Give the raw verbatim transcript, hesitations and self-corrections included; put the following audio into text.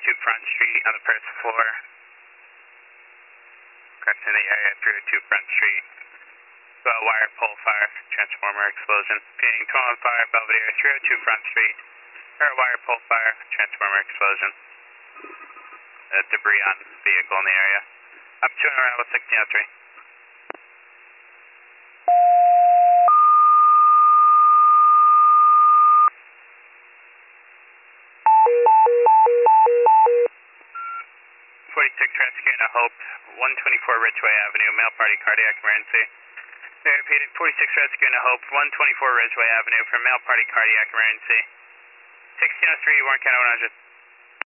two Front Street on the first floor. Correct in the area, three oh two Front Street. So wire pole fire, transformer explosion. Repeating, two oh one fire, Belvedere, three oh two Front Street. Or wire pole fire, transformer explosion. Uh, debris on vehicle in the area. Up two and around sixteen oh three. forty-six rescue in a Hope, one twenty-four Ridgeway Avenue, male party cardiac emergency. They repeated, forty-six rescue in a Hope, one twenty-four Ridgeway Avenue for male party cardiac emergency. sixteen oh three, Warren County one hundred.